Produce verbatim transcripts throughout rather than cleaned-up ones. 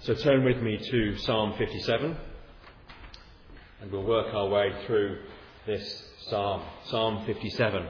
So turn with me to Psalm fifty-seven, and we'll work our way through this psalm. Psalm fifty-seven.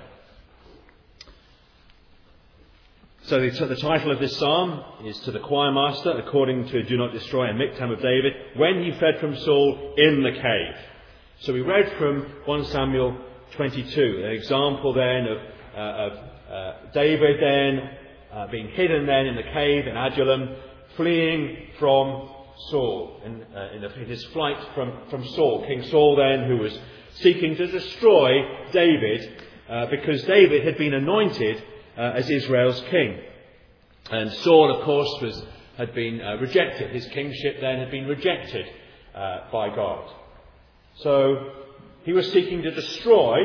So the, the title of this psalm is "To the Choir Master, according to Do Not Destroy, a Miktam of David, when he fled from Saul in the cave." So we read from First Samuel twenty-two, an example then of, uh, of uh, David then uh, being hidden then in the cave in Adullam, fleeing from Saul, in, uh, in, the, in his flight from, from Saul. King Saul then, who was seeking to destroy David, uh, because David had been anointed uh, as Israel's king. And Saul, of course, was had been uh, rejected. His kingship then had been rejected uh, by God. So he was seeking to destroy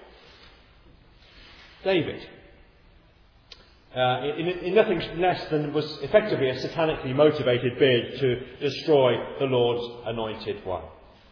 David. Uh, in, in nothing less than was effectively a satanically motivated bid to destroy the Lord's anointed one.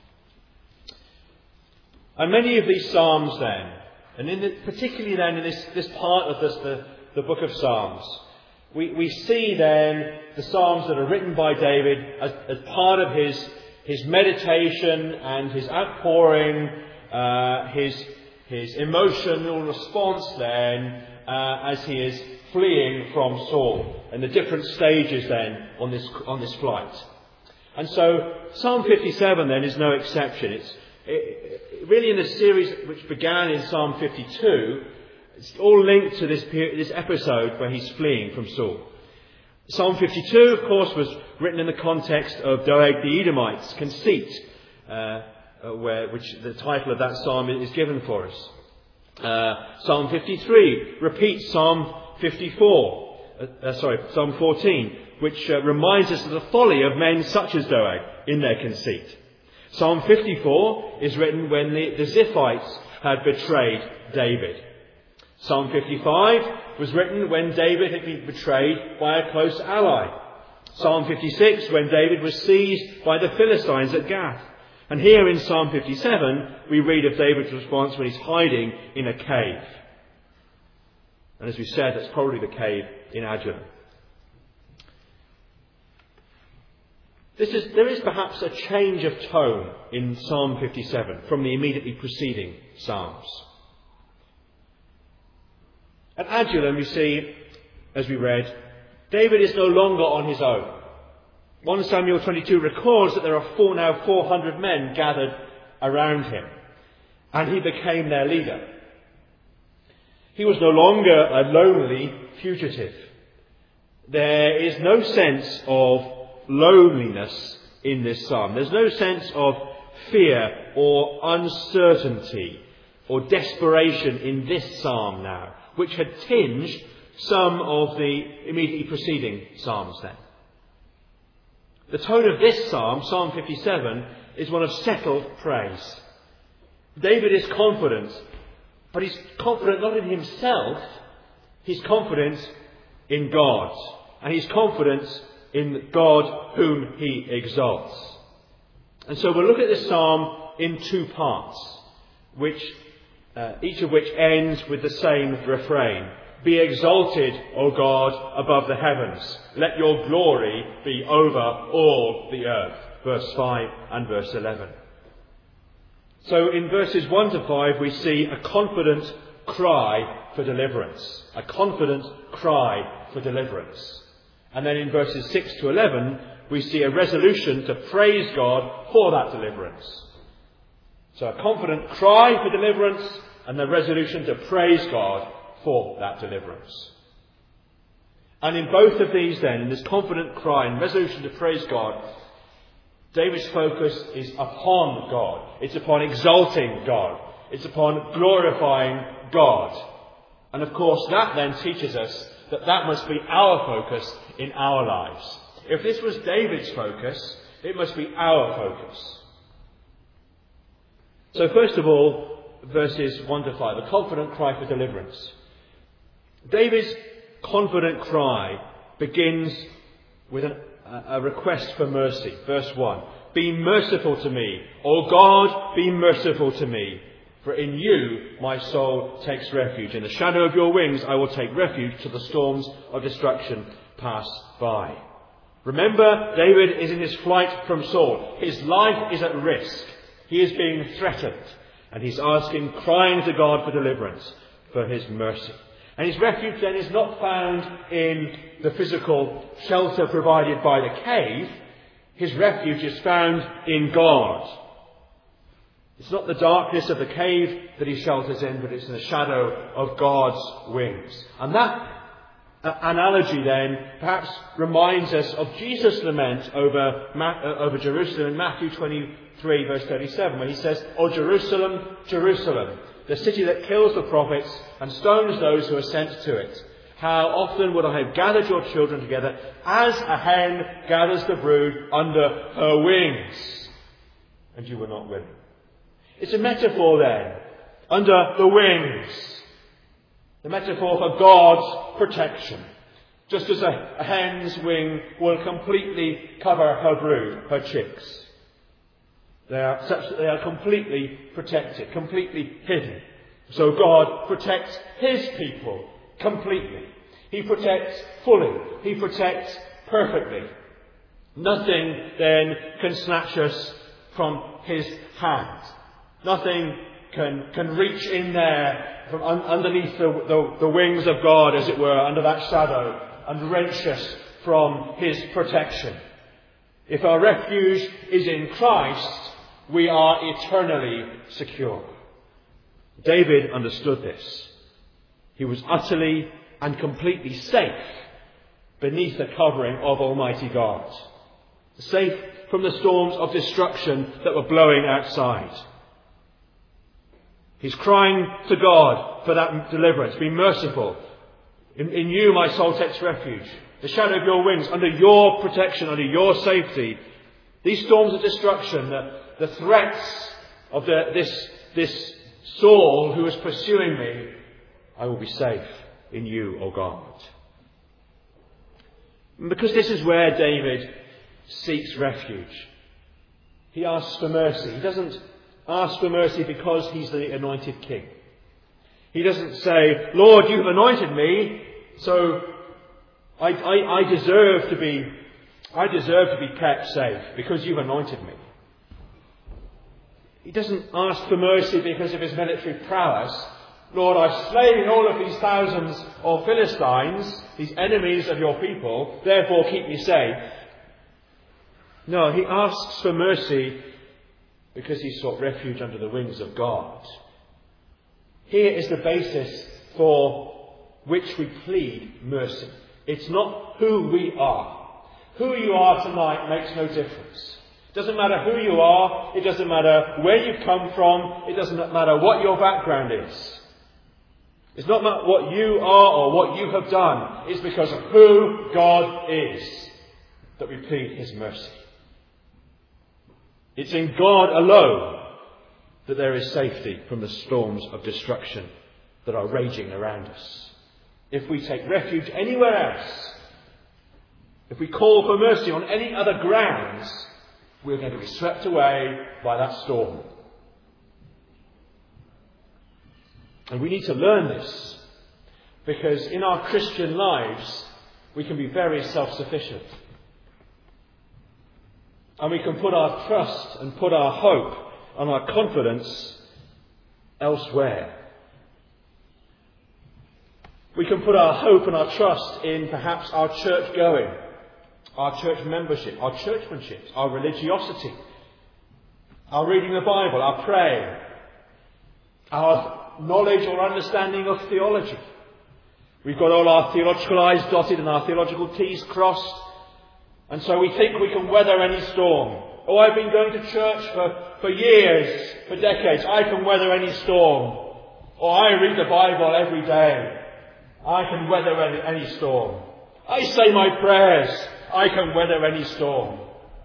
And many of these psalms then, and in the, particularly then in this, this part of this, the, the book of Psalms, we, we see then the psalms that are written by David as, as part of his, his meditation and his outpouring, uh, his, his emotional response then uh, as he is fleeing from Saul, and the different stages then on this on this flight. And so Psalm fifty-seven then is no exception. It's it, it, really in the series which began in Psalm fifty-two. It's all linked to this period, this episode where he's fleeing from Saul. Psalm fifty-two, of course, was written in the context of Doeg the Edomite's conceit, uh, where which the title of that psalm is given for us. Uh, Psalm fifty-three repeats Psalm fifty-four, uh, sorry, Psalm fourteen, which uh, reminds us of the folly of men such as Doeg in their conceit. Psalm fifty-four is written when the, the Ziphites had betrayed David. Psalm fifty-five was written when David had been betrayed by a close ally. Psalm fifty-six when David was seized by the Philistines at Gath. And here in Psalm fifty-seven we read of David's response when he's hiding in a cave. And as we said, that's probably the cave in Adullam. This is, there is perhaps a change of tone in Psalm fifty-seven from the immediately preceding Psalms. At Adullam, you see, as we read, David is no longer on his own. First Samuel twenty-two records that there are four, now four hundred men gathered around him, and he became their leader. He was no longer a lonely fugitive. There is no sense of loneliness in this psalm. There's no sense of fear or uncertainty or desperation in this psalm now, which had tinged some of the immediately preceding psalms then. The tone of this psalm, Psalm fifty-seven, is one of settled praise. David is confident, but he's confident not in himself, he's confident in God. And he's confident in God whom he exalts. And so we'll look at this psalm in two parts, which uh, each of which ends with the same refrain. Be exalted, O God, above the heavens. Let your glory be over all the earth. Verse five and verse eleven. So in verses one to five we see a confident cry for deliverance. A confident cry for deliverance. And then in verses six to eleven we see a resolution to praise God for that deliverance. So a confident cry for deliverance and the resolution to praise God for that deliverance. And in both of these then, in this confident cry and resolution to praise God, David's focus is upon God. It's upon exalting God. It's upon glorifying God. And of course that then teaches us that that must be our focus in our lives. If this was David's focus, it must be our focus. So first of all, verses one to five, a confident cry for deliverance. David's confident cry begins with an, a request for mercy. Verse one. Be merciful to me. O God, be merciful to me. For in you my soul takes refuge. In the shadow of your wings I will take refuge till the storms of destruction pass by. Remember, David is in his flight from Saul. His life is at risk. He is being threatened. And he's asking, crying to God for deliverance, for his mercy. And his refuge then is not found in the physical shelter provided by the cave. His refuge is found in God. It's not the darkness of the cave that he shelters in, but it's in the shadow of God's wings. And that uh, analogy then perhaps reminds us of Jesus' lament over, Ma- uh, over Jerusalem in Matthew twenty-three verse thirty-seven, where he says, "O Jerusalem, Jerusalem, the city that kills the prophets and stones those who are sent to it. How often would I have gathered your children together as a hen gathers the brood under her wings, and you were not willing." It's a metaphor then, under the wings. The metaphor for God's protection. Just as a, a hen's wing will completely cover her brood, her chicks. They are such that they are completely protected, completely hidden. So God protects his people completely. He protects fully. He protects perfectly. Nothing then can snatch us from his hand. Nothing can, can reach in there from un, underneath the, the, the wings of God, as it were, under that shadow, and wrench us from his protection. If our refuge is in Christ, we are eternally secure. David understood this. He was utterly and completely safe beneath the covering of Almighty God. Safe from the storms of destruction that were blowing outside. He's crying to God for that deliverance. Be merciful. In, in you my soul takes refuge. The shadow of your wings, under your protection, under your safety. These storms of destruction, the, the threats of the, this, this Saul who is pursuing me, I will be safe in you, O God. And because this is where David seeks refuge, he asks for mercy. He doesn't ask for mercy because he's the anointed king. He doesn't say, "Lord, you've anointed me, so I, I, I deserve to be, I deserve to be kept safe because you've anointed me." He doesn't ask for mercy because of his military prowess. "Lord, I've slain all of these thousands of Philistines, these enemies of your people, therefore keep me safe." No, he asks for mercy because he sought refuge under the wings of God. Here is the basis for which we plead mercy. It's not who we are. Who you are tonight makes no difference. It doesn't matter who you are. It doesn't matter where you've come from. It doesn't matter what your background is. It's not what you are or what you have done. It's because of who God is that we plead his mercy. It's in God alone that there is safety from the storms of destruction that are raging around us. If we take refuge anywhere else, if we call for mercy on any other grounds, we're going to be swept away by that storm. And we need to learn this, because in our Christian lives, we can be very self-sufficient. And we can put our trust and put our hope and our confidence elsewhere. We can put our hope and our trust in perhaps our church going, our church membership, our churchmanship, our religiosity, our reading the Bible, our praying, our knowledge or understanding of theology. We've got all our theological I's dotted and our theological T's crossed. And so we think we can weather any storm. Oh, I've been going to church for, for years, for decades. I can weather any storm. Or I read the Bible every day. I can weather any, any storm. I say my prayers. I can weather any storm.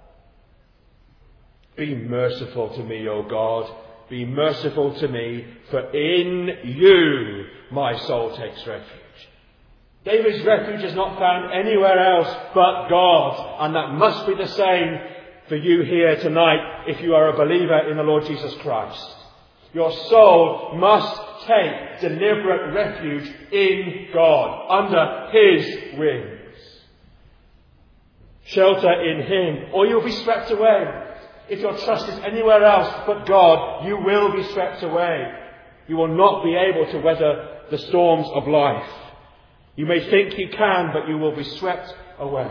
Be merciful to me, O God. Be merciful to me, for in you my soul takes refuge. David's refuge is not found anywhere else but God. And that must be the same for you here tonight if you are a believer in the Lord Jesus Christ. Your soul must take deliberate refuge in God, under his wings. Shelter in Him, or you'll be swept away. If your trust is anywhere else but God, you will be swept away. You will not be able to weather the storms of life. You may think you can, but you will be swept away.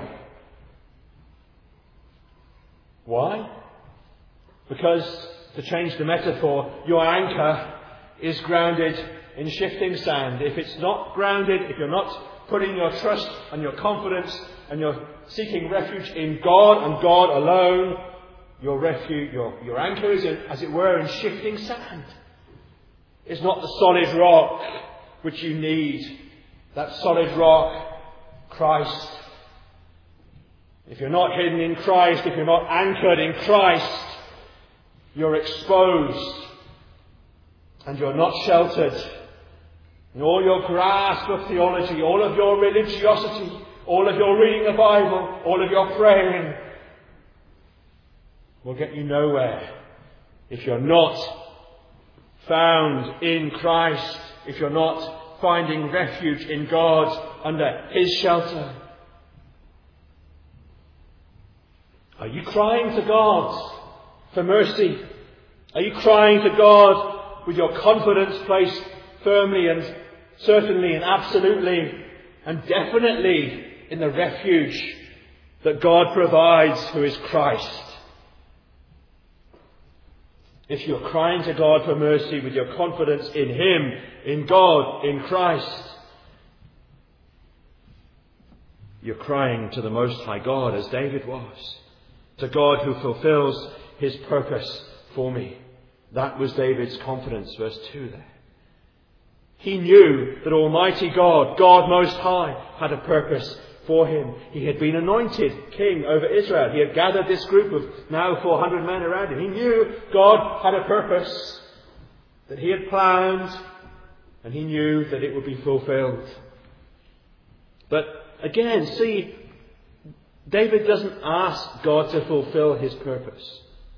Why? Because, to change the metaphor, your anchor is grounded in shifting sand. If it's not grounded, if you're not putting your trust and your confidence and you're seeking refuge in God and God alone, your refuge, your, your anchor is, in, as it were, in shifting sand. It's not the solid rock which you need. That solid rock, Christ. If you're not hidden in Christ, if you're not anchored in Christ, you're exposed and you're not sheltered. And all your grasp of theology, all of your religiosity, all of your reading the Bible, all of your praying will get you nowhere if you're not found in Christ, if you're not finding refuge in God under His shelter. Are you crying to God for mercy? Are you crying to God with your confidence placed firmly and certainly and absolutely and definitely in the refuge that God provides, who is Christ? If you're crying to God for mercy with your confidence in Him, in God, in Christ, you're crying to the Most High God, as David was. To God who fulfills His purpose for me. That was David's confidence, verse two there. He knew that Almighty God, God Most High, had a purpose for him. He had been anointed king over Israel. He had gathered this group of now four hundred men around him. He knew God had a purpose that He had planned, and he knew that it would be fulfilled. But again, see, David doesn't ask God to fulfill His purpose,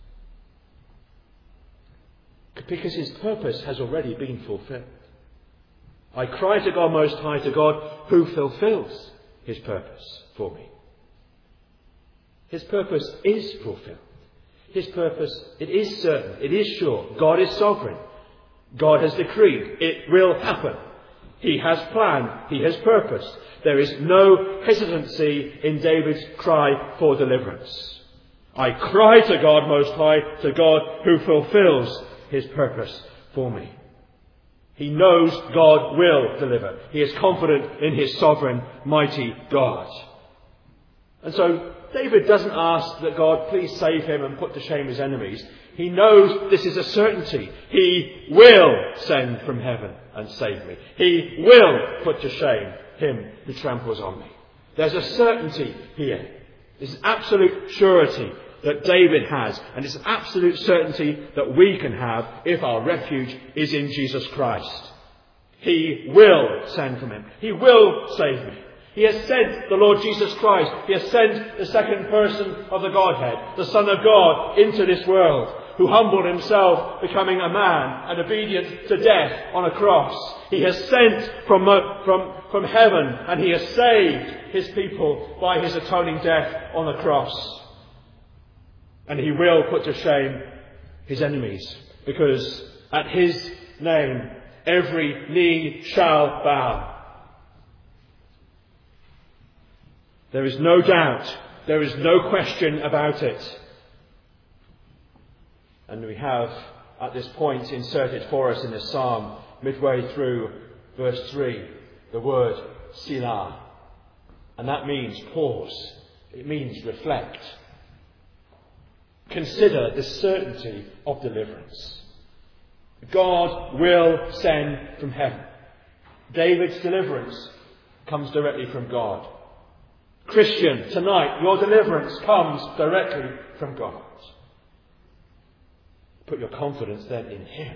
because His purpose has already been fulfilled. I cry to God Most High, to God who fulfills His purpose for me. His purpose is fulfilled. His purpose, it is certain, it is sure. God is sovereign. God has decreed. It will happen. He has planned. He has purposed. There is no hesitancy in David's cry for deliverance. I cry to God Most High, to God who fulfills His purpose for me. He knows God will deliver. He is confident in His sovereign, mighty God. And so David doesn't ask that God please save him and put to shame his enemies. He knows this is a certainty. He will send from heaven and save me. He will put to shame him who tramples on me. There's a certainty here. This is absolute surety that David has, and it's an absolute certainty that we can have if our refuge is in Jesus Christ. He will send from Him. He will save me. He has sent the Lord Jesus Christ. He has sent the second person of the Godhead, the Son of God, into this world, who humbled Himself, becoming a man and obedient to death on a cross. He has sent from, from, from heaven, and He has saved His people by His atoning death on the cross. And He will put to shame His enemies, because at His name every knee shall bow. There is no doubt, there is no question about it. And we have at this point inserted for us in this psalm, midway through verse three, the word Selah. And that means pause. It means reflect. Consider the certainty of deliverance. God will send from heaven. David's deliverance comes directly from God. Christian, tonight your deliverance comes directly from God. Put your confidence then in Him.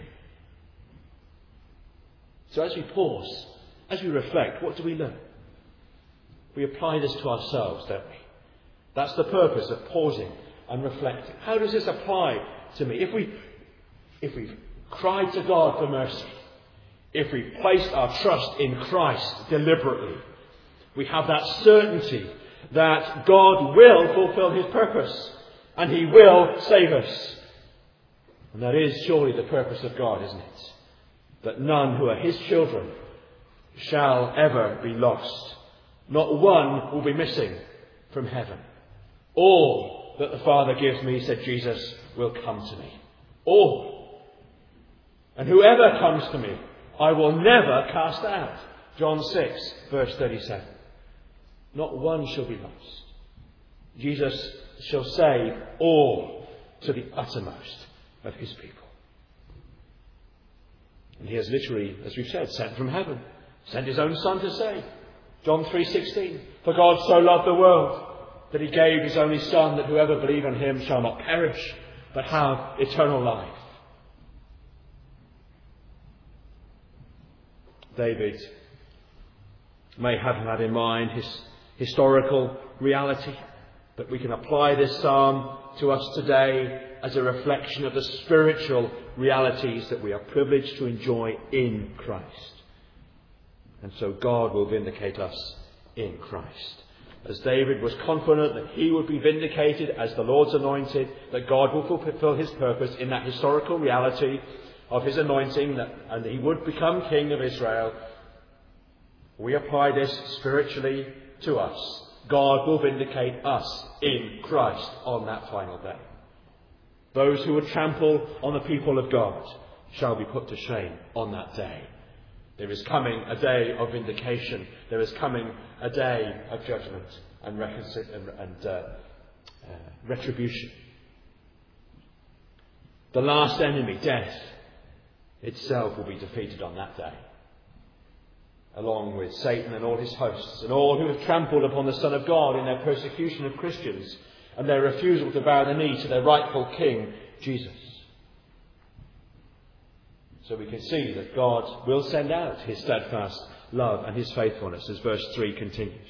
So as we pause, as we reflect, what do we learn? We apply this to ourselves, don't we? That's the purpose of pausing and reflecting. How does this apply to me? If we, if we've cried to God for mercy, if we've placed our trust in Christ deliberately, we have that certainty that God will fulfill his purpose and he will save us. And that is surely the purpose of God, isn't it? That none who are his children shall ever be lost. Not one will be missing from heaven. All that the Father gives me, said Jesus, will come to me. All. And whoever comes to me, I will never cast out. John six, verse thirty-seven. Not one shall be lost. Jesus shall save all to the uttermost of his people. And he has literally, as we've said, sent from heaven, sent his own Son to save. John three sixteen. For God so loved the world that he gave his only Son, that whoever believes on him shall not perish, but have eternal life. David may have had in mind his historical reality, but we can apply this psalm to us today as a reflection of the spiritual realities that we are privileged to enjoy in Christ. And so God will vindicate us in Christ. As David was confident that he would be vindicated as the Lord's anointed, that God will fulfill his purpose in that historical reality of his anointing, that, and he would become king of Israel, we apply this spiritually to us. God will vindicate us in Christ on that final day. Those who would trample on the people of God shall be put to shame on that day. There is coming a day of vindication. There is coming a day of judgment and, reconcil- and, and uh, uh, retribution. The last enemy, death, itself will be defeated on that day, along with Satan and all his hosts and all who have trampled upon the Son of God in their persecution of Christians and their refusal to bow the knee to their rightful King, Jesus. So we can see that God will send out his steadfast love and his faithfulness, as verse three continues.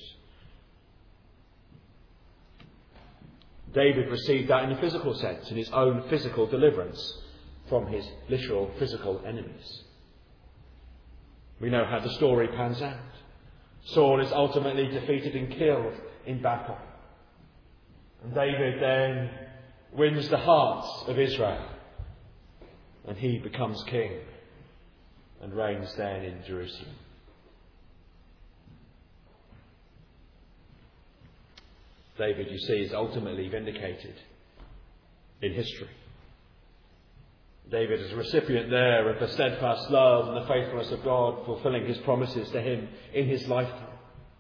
David received that in a physical sense, in his own physical deliverance from his literal physical enemies. We know how the story pans out. Saul is ultimately defeated and killed in battle. And David then wins the hearts of Israel. And he becomes king and reigns then in Jerusalem. David, you see, is ultimately vindicated in history. David is a recipient there of the steadfast love and the faithfulness of God, fulfilling his promises to him in his lifetime.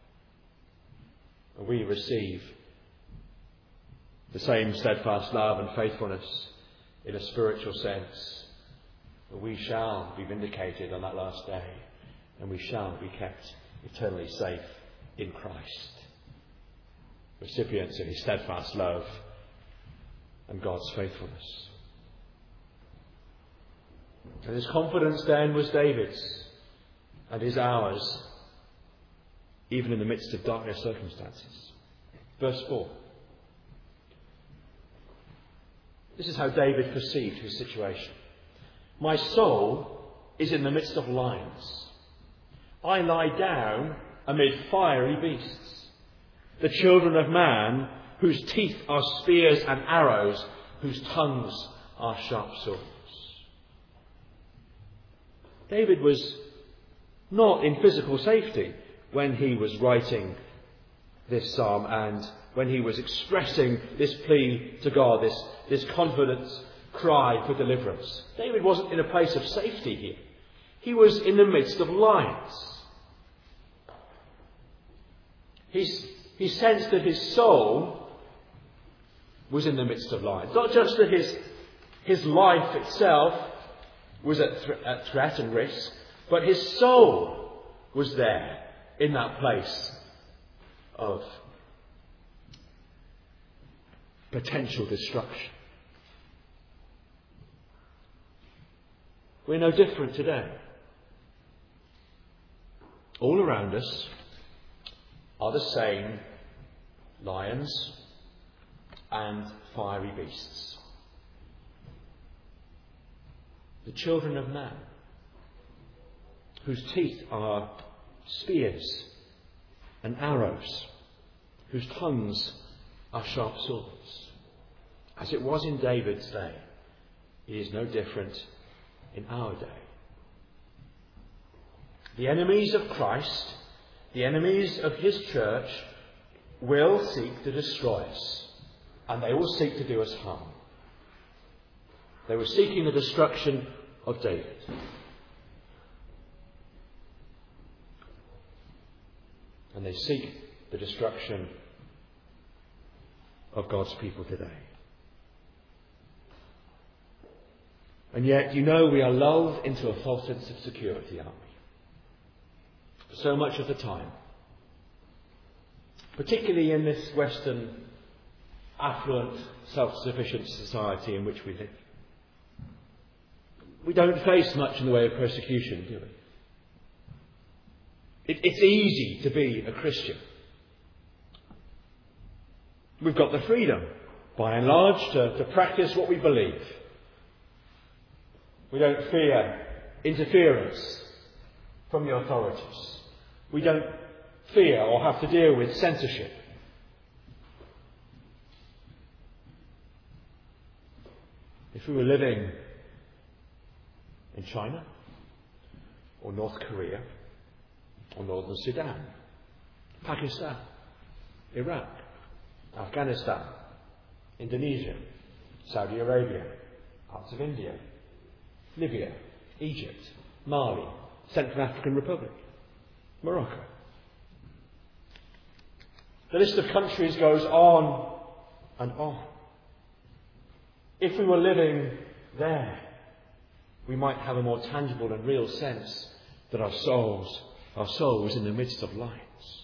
And we receive the same steadfast love and faithfulness in a spiritual sense. But we shall be vindicated on that last day, and we shall be kept eternally safe in Christ. Recipients of his steadfast love and God's faithfulness. And his confidence then was David's and his ours, even in the midst of darker circumstances. Verse four. This is how David perceived his situation. My soul is in the midst of lions. I lie down amid fiery beasts. The children of man, whose teeth are spears and arrows, whose tongues are sharp swords. David was not in physical safety when he was writing this psalm and when he was expressing this plea to God, this, this confident cry for deliverance. David wasn't in a place of safety here. He was in the midst of lions. He's, he sensed that his soul was in the midst of lions. Not just that his, his life itself was at, th- at threat and risk, but his soul was there in that place of potential destruction. We're no different today. All around us are the same lions and fiery beasts. The children of man, whose teeth are spears and arrows, whose tongues are sharp swords. As it was in David's day, it is no different in our day. The enemies of Christ, the enemies of his church, will seek to destroy us, and they will seek to do us harm. They were seeking the destruction of David. And they seek the destruction of God's people today. And yet, you know, we are lulled into a false sense of security, aren't we? So much of the time. Particularly in this Western, affluent, self-sufficient society in which we live. We don't face much in the way of persecution, do we? It, it's easy to be a Christian. We've got the freedom, by and large, to, to practice what we believe. We don't fear interference from the authorities. We don't fear or have to deal with censorship. If we were living in China, or North Korea, or Northern Sudan, Pakistan, Iraq, Afghanistan, Indonesia, Saudi Arabia, parts of India, Libya, Egypt, Mali, Central African Republic, Morocco. The list of countries goes on and on. If we were living there, we might have a more tangible and real sense that our souls, our soul was in the midst of lions.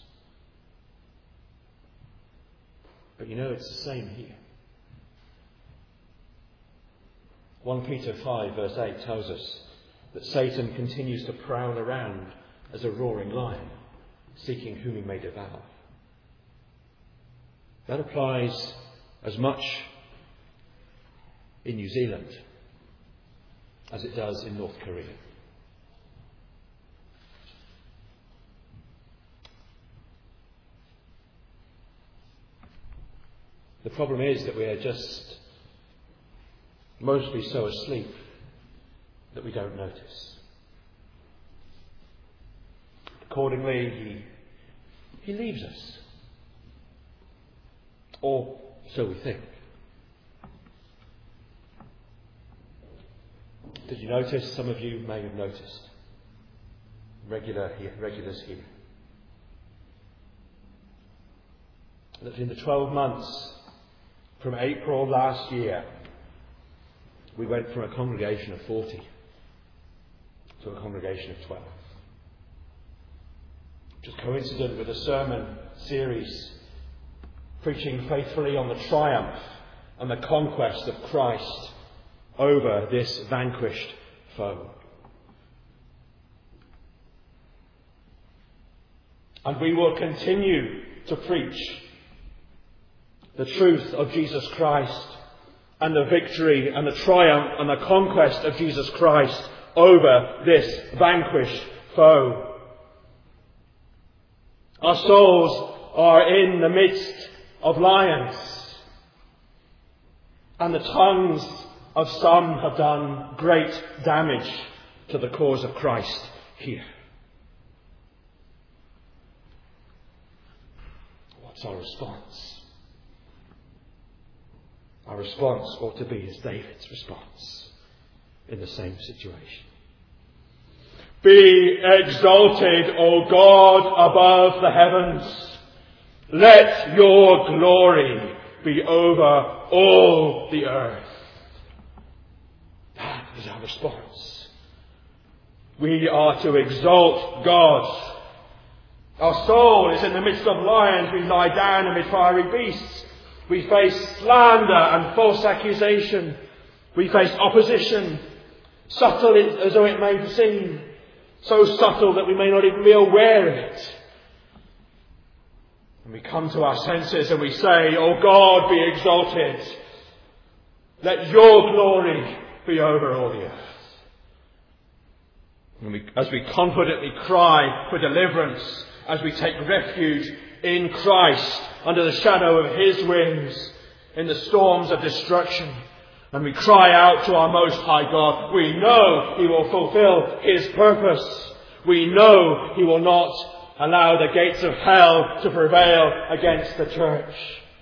But you know, it's the same here. First Peter five verse eight tells us that Satan continues to prowl around as a roaring lion, seeking whom he may devour. That applies as much in New Zealand as it does in North Korea. The problem is that we are just mostly so asleep that we don't notice. Accordingly, he, he leaves us. Or so we think. Did you notice? Some of you may have noticed. Regular here, regulars here. That in the twelve months from April last year, we went from a congregation of forty to a congregation of twelve. Which is coincident with a sermon series preaching faithfully on the triumph and the conquest of Christ over this vanquished foe. And we will continue to preach the truth of Jesus Christ and the victory and the triumph and the conquest of Jesus Christ over this vanquished foe. Our souls are in the midst of lions, and the tongues of some have done great damage to the cause of Christ here. What's our response? Our response ought to be as David's response in the same situation. Be exalted, O God, above the heavens. Let your glory be over all the earth. That is our response. We are to exalt God. Our soul is in the midst of lions. We lie down amid fiery beasts. We face slander and false accusation. We face opposition, subtle as though it may seem, so subtle that we may not even be aware of it. And we come to our senses and we say, O God, be exalted. Let your glory be over all the earth. And we, as we confidently cry for deliverance, as we take refuge in Christ, under the shadow of his wings, in the storms of destruction. And we cry out to our Most High God. We know he will fulfill his purpose. We know he will not allow the gates of hell to prevail against the church.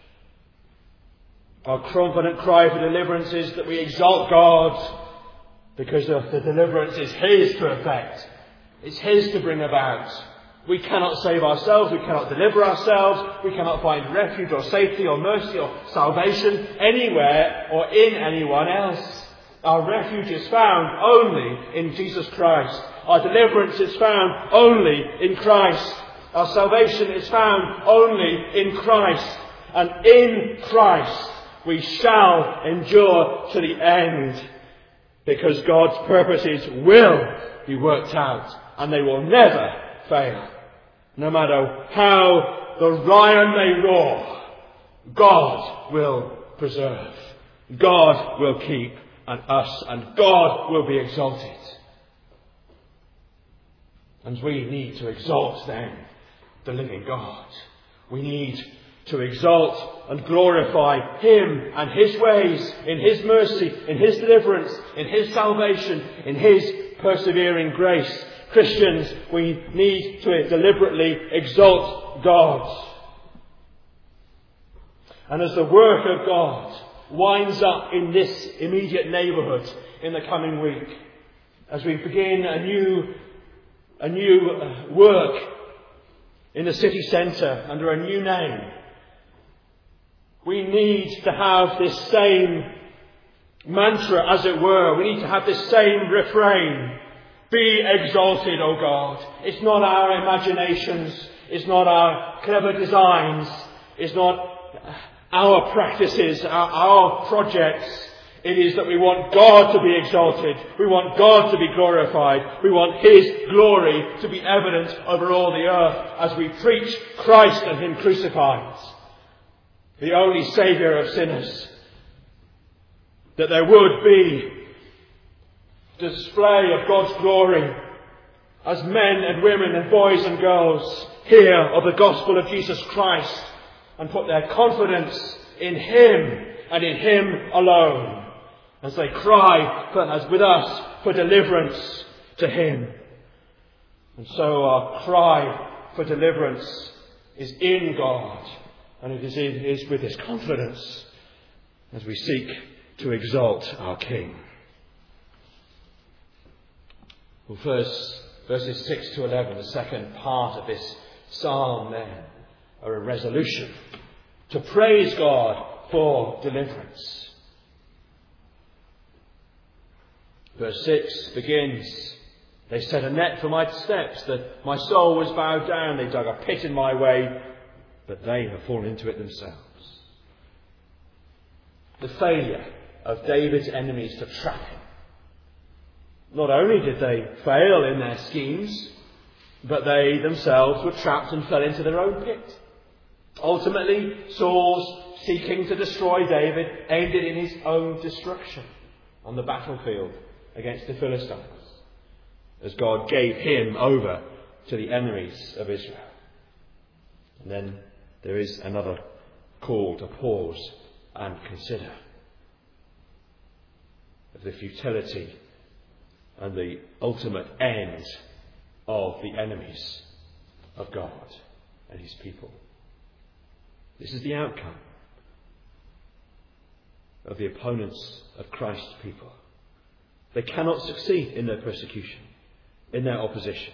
Our confident cry for deliverance is that we exalt God, because the deliverance is his to effect. It's his to bring about. We cannot save ourselves. We cannot deliver ourselves. We cannot find refuge or safety or mercy or salvation anywhere or in anyone else. Our refuge is found only in Jesus Christ. Our deliverance is found only in Christ. Our salvation is found only in Christ. And in Christ we shall endure to the end, because God's purposes will be worked out, and they will never fail. No matter how the lion may roar, God will preserve. God will keep and us, and God will be exalted. And we need to exalt then the living God. We need to exalt and glorify him and his ways, in his mercy, in his deliverance, in his salvation, in his persevering grace. Christians, we need to deliberately exalt God. And as the work of God winds up in this immediate neighbourhood in the coming week, as we begin a new, a new work in the city centre under a new name, we need to have this same mantra, as it were. We need to have this same refrain. Be exalted, O God. It's not our imaginations. It's not our clever designs. It's not our practices, our, our projects. It is that we want God to be exalted. We want God to be glorified. We want his glory to be evident over all the earth as we preach Christ and him crucified, the only Saviour of sinners. That there would be display of God's glory as men and women and boys and girls hear of the gospel of Jesus Christ and put their confidence in him and in him alone, as they cry for, as with us, for deliverance to him. And so our cry for deliverance is in God, and it is, in, it is with this confidence as we seek to exalt our King. Well, first, verses six to eleven, the second part of this psalm then, are a resolution to praise God for deliverance. Verse six begins, they set a net for my steps, that my soul was bowed down, they dug a pit in my way, but they have fallen into it themselves. The failure of David's enemies to trap him. Not only did they fail in their schemes, but they themselves were trapped and fell into their own pit. Ultimately, Saul's seeking to destroy David ended in his own destruction on the battlefield against the Philistines, as God gave him over to the enemies of Israel. And then there is another call to pause and consider of the futility and the ultimate end of the enemies of God and his people. This is the outcome of the opponents of Christ's people. They cannot succeed in their persecution, in their opposition.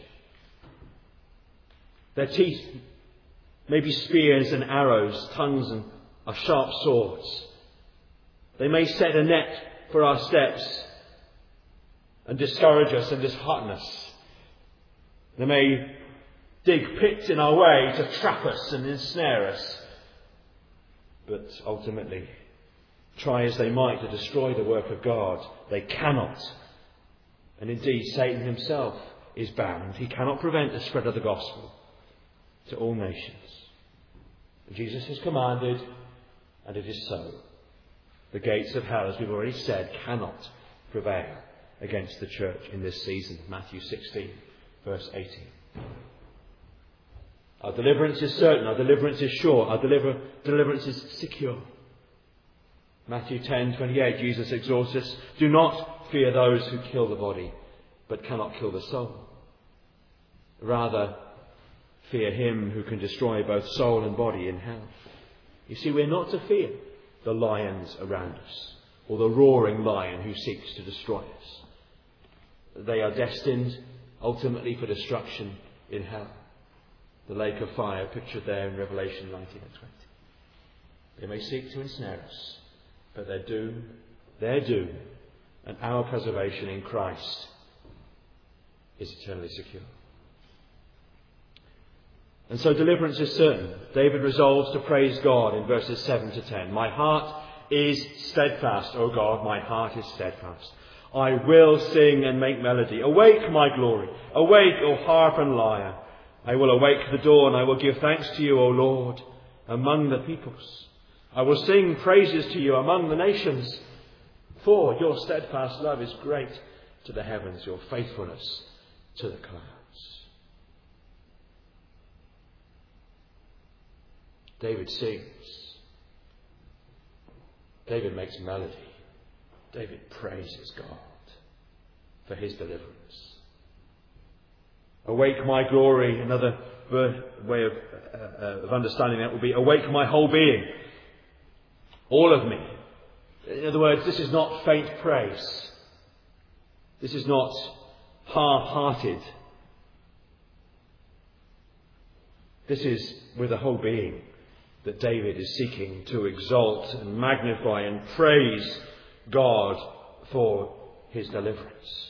Their teeth may be spears and arrows, tongues and are sharp swords. They may set a net for our steps and discourage us and dishearten us. They may dig pits in our way to trap us and ensnare us. But ultimately, try as they might to destroy the work of God, they cannot. And indeed, Satan himself is bound. He cannot prevent the spread of the gospel to all nations. Jesus has commanded, and it is so. The gates of hell, as we've already said, cannot prevail against the church in this season. Matthew sixteen, verse eighteen. Our deliverance is certain. Our deliverance is sure. Our deliver, deliverance is secure. Matthew ten twenty-eight, Jesus exhorts us, do not fear those who kill the body, but cannot kill the soul. Rather, fear him who can destroy both soul and body in hell. You see, we're not to fear the lions around us, or the roaring lion who seeks to destroy us. They are destined ultimately for destruction in hell. The lake of fire pictured there in Revelation nineteen and twenty. They may seek to ensnare us, but their doom, their doom, and our preservation in Christ is eternally secure. And so deliverance is certain. David resolves to praise God in verses seven to ten. My heart is steadfast, O God, my heart is steadfast. I will sing and make melody. Awake, my glory. Awake, O harp and lyre. I will awake the dawn. I will give thanks to you, O Lord, among the peoples. I will sing praises to you among the nations. For your steadfast love is great to the heavens, your faithfulness to the clouds. David sings. David makes melody. David praises God for his deliverance. Awake my glory. Another way of, uh, of understanding that would be awake my whole being. All of me. In other words, this is not faint praise. This is not half-hearted. This is with a whole being that David is seeking to exalt and magnify and praise God for his deliverance.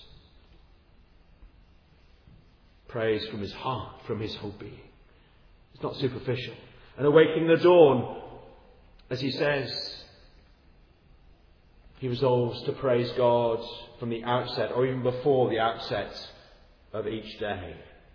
Praise from his heart, from his whole being. It's not superficial. And awaking the dawn, as he says, he resolves to praise God from the outset, or even before the outset of each day.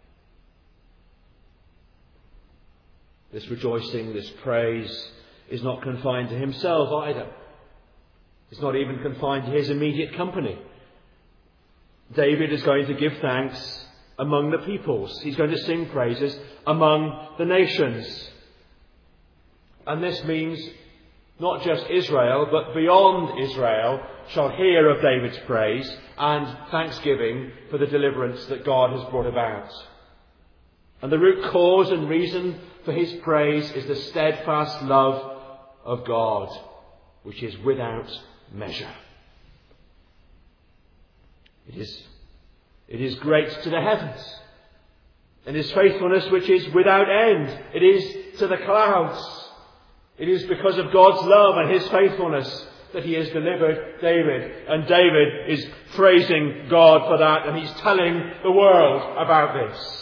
This rejoicing, this praise, is not confined to himself either. It's not even confined to his immediate company. David is going to give thanks among the peoples. He's going to sing praises among the nations. And this means not just Israel, but beyond Israel shall hear of David's praise and thanksgiving for the deliverance that God has brought about. And the root cause and reason for his praise is the steadfast love of God, which is without measure. It is, it is great to the heavens, and his faithfulness which is without end. It is to the clouds. It is because of God's love and his faithfulness that he has delivered David. And David is praising God for that, and he's telling the world about this.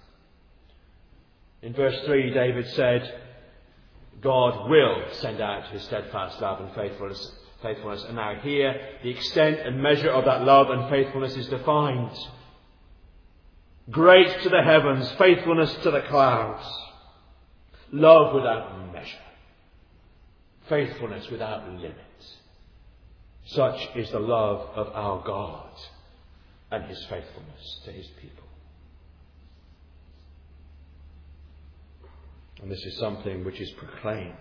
In verse three, David said, God will send out his steadfast love and faithfulness. faithfulness. And now here, the extent and measure of that love and faithfulness is defined. Great to the heavens, faithfulness to the clouds. Love without measure. Faithfulness without limit. Such is the love of our God and his faithfulness to his people. And this is something which is proclaimed.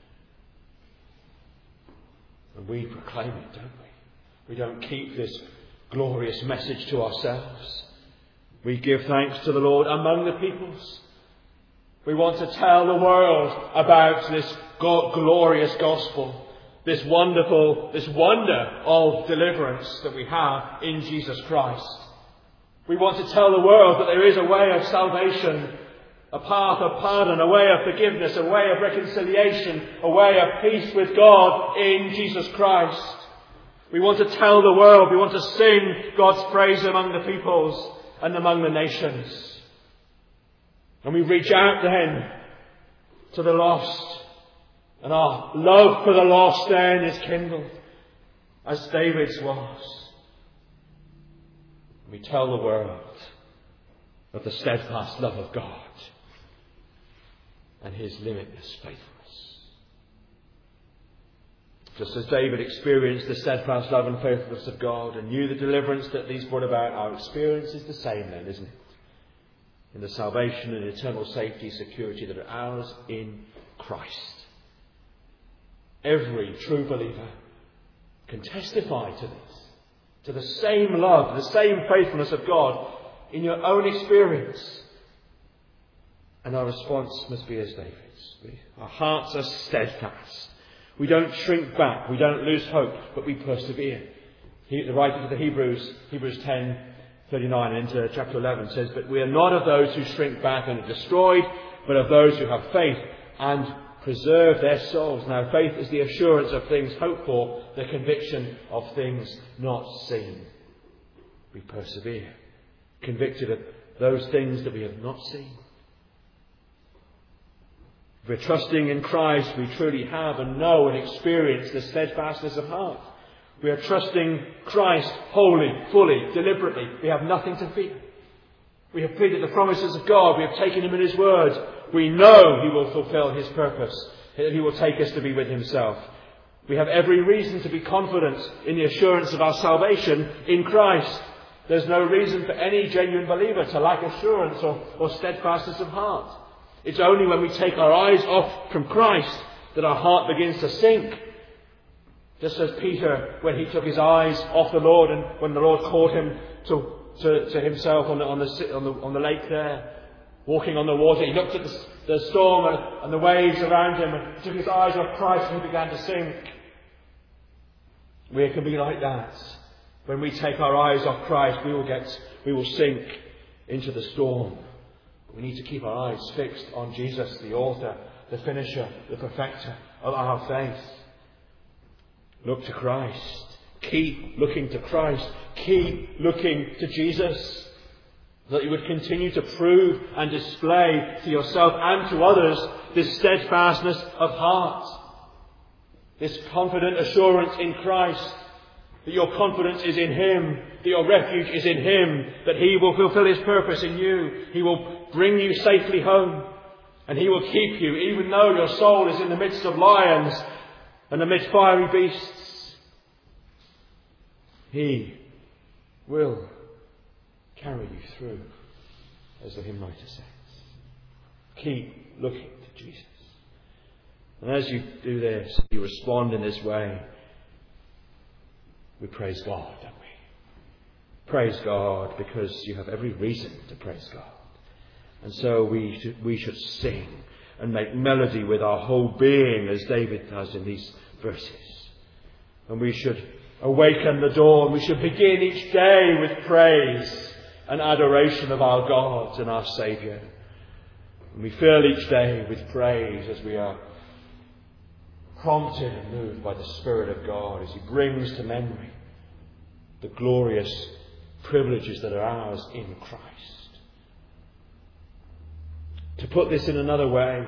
And we proclaim it, don't we? We don't keep this glorious message to ourselves. We give thanks to the Lord among the peoples. We want to tell the world about this glorious gospel, this wonderful, this wonder of deliverance that we have in Jesus Christ. We want to tell the world that there is a way of salvation, a path of pardon, a way of forgiveness, a way of reconciliation, a way of peace with God in Jesus Christ. We want to tell the world, we want to sing God's praise among the peoples and among the nations. And we reach out then to the lost. And our love for the lost then is kindled, as David's was. We tell the world of the steadfast love of God and his limitless faithfulness. Just as David experienced the steadfast love and faithfulness of God and knew the deliverance that these brought about, our experience is the same then, isn't it? in the salvation and eternal safety, security that are ours in Christ. Every true believer can testify to this, to the same love, the same faithfulness of God in your own experience. And our response must be as David's. We, our hearts are steadfast. We don't shrink back. We don't lose hope, but we persevere. He, the writer to the Hebrews, Hebrews ten thirty-nine and into chapter eleven says, "But we are not of those who shrink back and are destroyed, but of those who have faith and preserve their souls." Now, faith is the assurance of things hoped for, the conviction of things not seen. We persevere, convicted of those things that we have not seen. If we're trusting in Christ, we truly have and know and experience the steadfastness of heart. We are trusting Christ wholly, fully, deliberately. We have nothing to fear. We have pleaded the promises of God. We have taken Him at His word. We know He will fulfill His purpose. He will take us to be with Himself. We have every reason to be confident in the assurance of our salvation in Christ. There's no reason for any genuine believer to lack assurance or, or steadfastness of heart. It's only when we take our eyes off from Christ that our heart begins to sink. Just as Peter, when he took his eyes off the Lord and when the Lord called him to, to, to himself on the, on, the, on, the, on the lake there, walking on the water, he looked at the, the storm and, and the waves around him and took his eyes off Christ and he began to sink. We can be like that. When we take our eyes off Christ, we will get, we will sink into the storm. We need to keep our eyes fixed on Jesus, the author, the finisher, the perfecter of our faith. Look to Christ. Keep looking to Christ. Keep looking to Jesus. That you would continue to prove and display to yourself and to others this steadfastness of heart. This confident assurance in Christ. That your confidence is in Him. That your refuge is in Him. That He will fulfill His purpose in you. He will bring you safely home. And He will keep you even though your soul is in the midst of lions and amidst fiery beasts. He will carry you through, as the hymn writer says. Keep looking to Jesus. And as you do this, you respond in this way, we praise God, don't we? Praise God because you have every reason to praise God. And so we should, we should sing and make melody with our whole being as David does in these verses. And we should awaken the dawn. We should begin each day with praise and adoration of our God and our Saviour. And we fill each day with praise as we are prompted and moved by the Spirit of God as He brings to memory the glorious privileges that are ours in Christ. To put this in another way,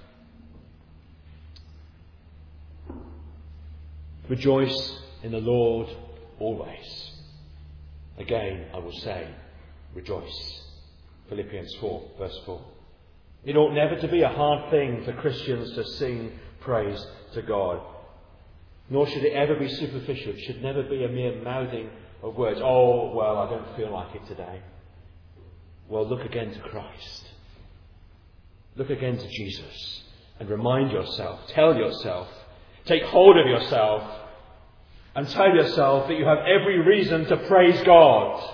rejoice in the Lord always. Again, I will say, rejoice. Philippians four, verse four. It ought never to be a hard thing for Christians to sing praise to God. Nor should it ever be superficial. It should never be a mere mouthing of words. Oh, well, I don't feel like it today. Well, look again to Christ. Look again to Jesus and remind yourself, tell yourself, take hold of yourself and tell yourself that you have every reason to praise God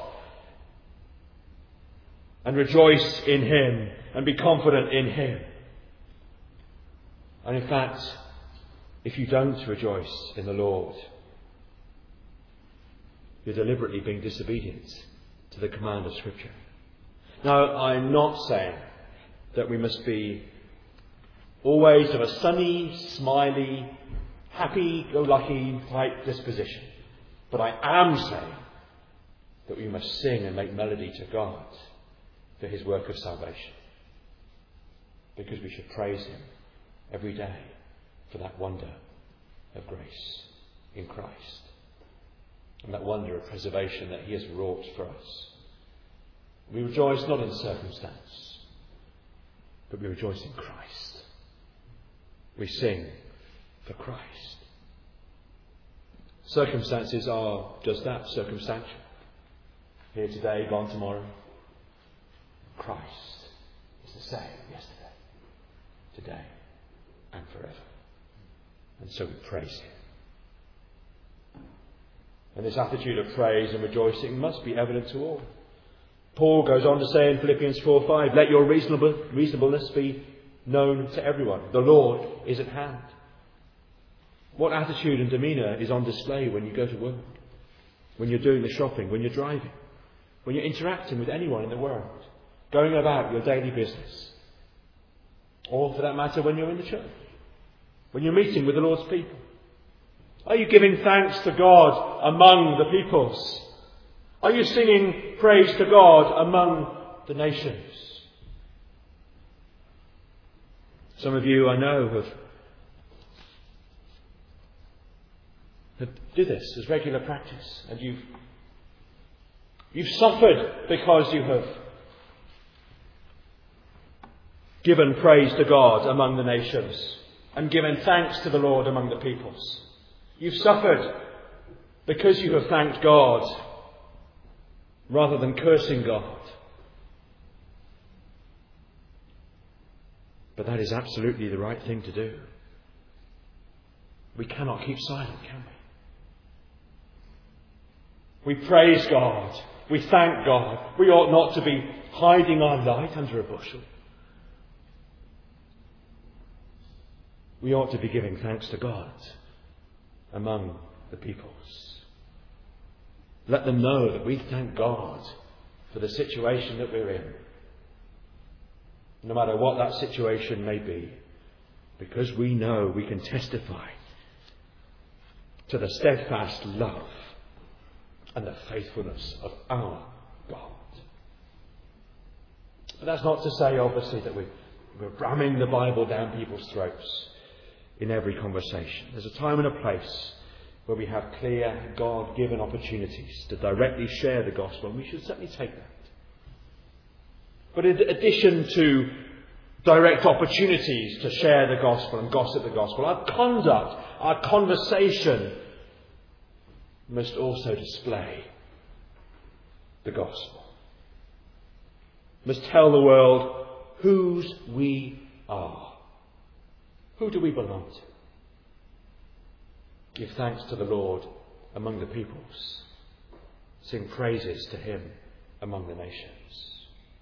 and rejoice in Him and be confident in Him. And in fact, if you don't rejoice in the Lord, you're deliberately being disobedient to the command of Scripture. Now, I'm not saying that we must be always of a sunny, smiley, happy-go-lucky type disposition. But I am saying that we must sing and make melody to God for His work of salvation. Because we should praise Him every day for that wonder of grace in Christ. And that wonder of preservation that He has wrought for us. We rejoice not in circumstance, but we rejoice in Christ. We sing for Christ. Circumstances are just that, circumstantial. Here today, gone tomorrow. Christ It's the same yesterday, today, and forever. And so we praise him. And this attitude of praise and rejoicing must be evident to all. Paul goes on to say in Philippians four five, let your reasonable, reasonableness be known to everyone. The Lord is at hand. What attitude and demeanour is on display when you go to work, when you're doing the shopping, when you're driving, when you're interacting with anyone in the world, going about your daily business, or for that matter when you're in the church, when you're meeting with the Lord's people? Are you giving thanks to God among the peoples? Are you singing praise to God among the nations? Some of you I know have, have do this as regular practice, and you've you've suffered because you have given praise to God among the nations and given thanks to the Lord among the peoples. You've suffered because you have thanked God rather than cursing God. But that is absolutely the right thing to do. We cannot keep silent, can we? We praise God. We thank God. We ought not to be hiding our light under a bushel. We ought to be giving thanks to God among the peoples. Let them know that we thank God for the situation that we're in, no matter what that situation may be, because we know we can testify to the steadfast love and the faithfulness of our God. But that's not to say, obviously, that we, we're ramming the Bible down people's throats in every conversation. There's a time and a place where we have clear, God-given opportunities to directly share the gospel, and we should certainly take that. But in addition to direct opportunities to share the gospel and gossip the gospel, our conduct, our conversation must also display the gospel. Must tell the world whose we are. Who do we belong to? Give thanks to the Lord among the peoples. Sing praises to him among the nations.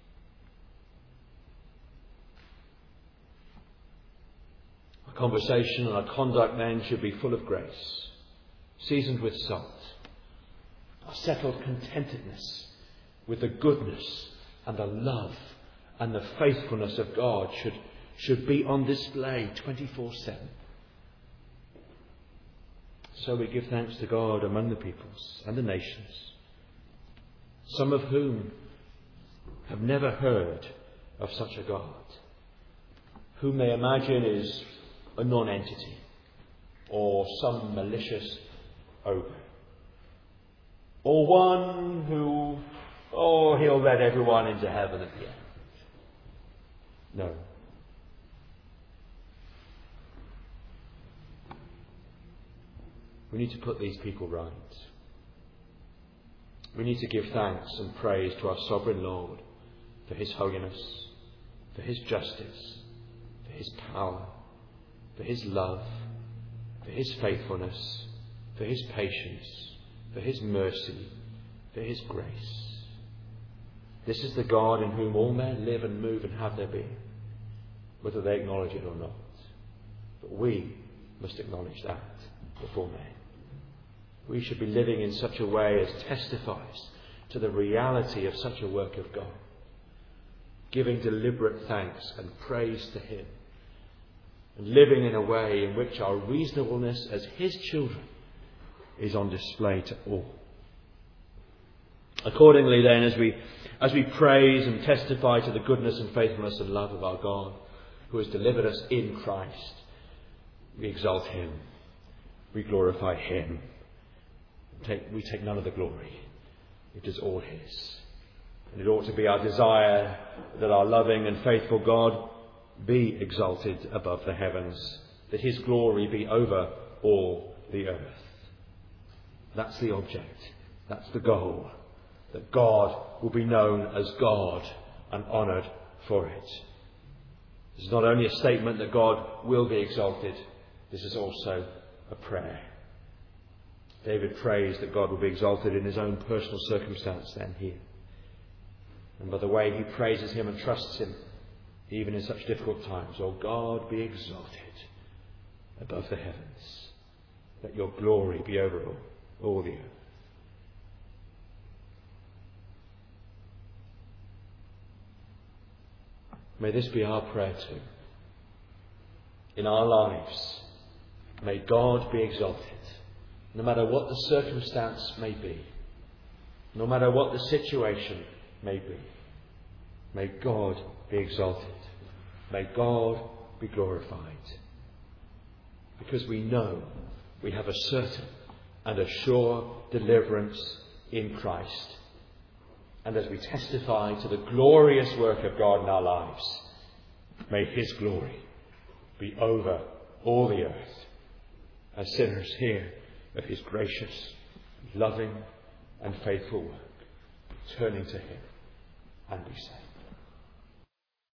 Our conversation and our conduct then should be full of grace, seasoned with salt. Our settled contentedness with the goodness and the love and the faithfulness of God should, should be on display twenty-four seven. So we give thanks to God among the peoples and the nations, some of whom have never heard of such a God, whom they imagine is a non-entity or some malicious ogre, or one who, oh, he'll let everyone into heaven at the end. No. We need to put these people right. We need to give thanks and praise to our sovereign Lord for his holiness, for his justice, for his power, for his love, for his faithfulness, for his patience, for his mercy, for his grace. This is the God in whom all men live and move and have their being, whether they acknowledge it or not. But we must acknowledge that before men. We should be living in such a way as testifies to the reality of such a work of God, giving deliberate thanks and praise to him, and living in a way in which our reasonableness as his children is on display to all. Accordingly then, as we as we praise and testify to the goodness and faithfulness and love of our God, who has delivered us in Christ, we exalt him, we glorify him. Take, we take none of the glory. It is all his. And it ought to be our desire that our loving and faithful God be exalted above the heavens, that his glory be over all the earth. That's the object. That's the goal. That God will be known as God and honoured for it. This is not only a statement that God will be exalted, this is also a prayer. David prays that God will be exalted in his own personal circumstance then here. And by the way he praises him and trusts him, even in such difficult times, oh God, be exalted above the heavens. Let your glory be over all, all the earth. May this be our prayer too. In our lives, may God be exalted, no matter what the circumstance may be, no matter what the situation may be. May God be exalted. May God be glorified. Because we know we have a certain and a sure deliverance in Christ. And as we testify to the glorious work of God in our lives, may his glory be over all the earth as sinners hear of his gracious, loving and faithful work, turning to him and be saved.